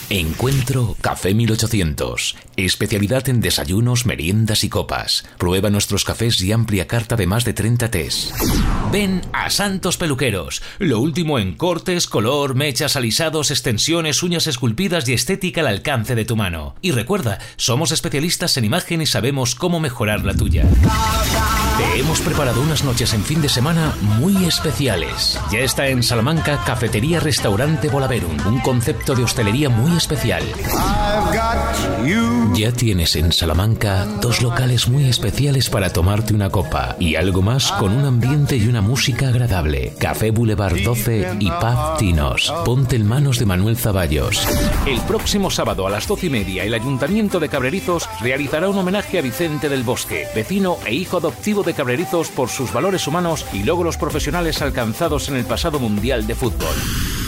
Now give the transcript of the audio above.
Encuentro Café 1800. Especialidad en desayunos, meriendas y copas. Prueba nuestros cafés y amplia carta de más de 30 tés. Ven a Santos Peluqueros. Lo último en cortes, color, mechas, alisados, extensiones, uñas esculpidas y estética al alcance de tu mano. Y recuerda, somos especialistas en imagen y sabemos cómo mejorar la tuya. Te hemos preparado unas noches en fin de semana muy especiales. Ya está en Salamanca Cafetería Restaurante Bolaverum, un concepto de hostelería muy especial. Ya tienes en Salamanca 2 locales muy especiales para tomarte una copa y algo más con un ambiente y una música agradable. Café Boulevard 12 y Pub Tinos. Ponte en manos de Manuel Zaballos. El próximo sábado a las 12:30 el Ayuntamiento de Cabrerizos realizará un homenaje a Vicente del Bosque, vecino e hijo adoptivo de Cabrerizos por sus valores humanos y logros profesionales alcanzados en el pasado Mundial de Fútbol.